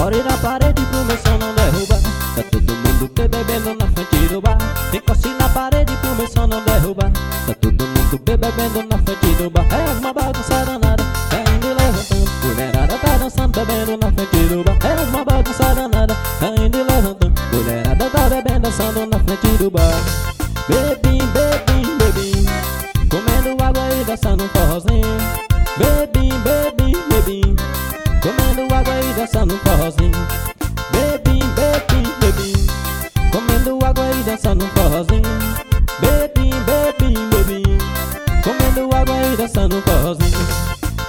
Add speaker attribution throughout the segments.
Speaker 1: Escore na parede pro meu som não derrubar. Tá todo mundo bebendo na frente do bar. Encoste na parede pro meu som não derrubar. Tá todo mundo bebendo na frente do bar. É uma bagunça danada, caindo e levantando. Mulherada tá dançando, bebendo na frente do bar. É uma bagunça danada, caindo e levantando. Mulherada tá bebendo, dançando na frente do bar. Bebim, bebim, bebim, comendo água e dançando um forrozinho. Bebim, bebim, bebim, comendo água e dançando um forrozinho. Bebim, bebim, bebim, comendo água e dançando um forrozinho. Bebim, bebim, bebim, comendo água e dançando um forrozinho.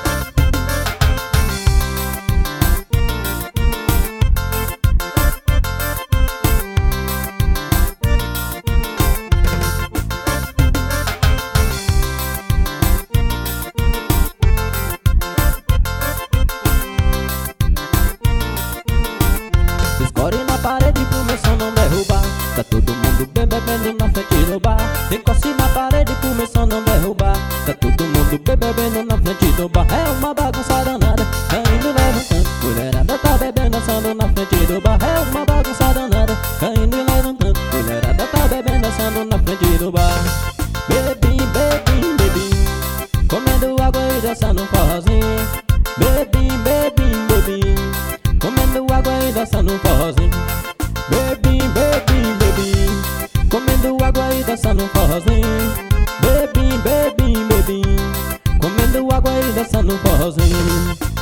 Speaker 1: Escore na parede pro meu som não derrubar. Tá todo mundo bebendo na frente do bar. Encoste na parede pro meu som não derrubar. Tá todo mundo bebendo na frente do bar. É uma bagunça danada, caindo e levantando. Mulherada tá bebendo, dançando na frente do bar. É uma bagunça danada, caindo e levantando. Mulherada tá bebendo, dançando na frente do bar. Bebim, bebim, bebim, comendo água e dançando um forrozinho. Bebim, bebim, bebim, comendo água e dançando um forrozinho. Bebim, bebim, bebim, comendo água e dançando um forrozinho. Bebim, bebim, bebim, comendo água e dançando um forrozinho.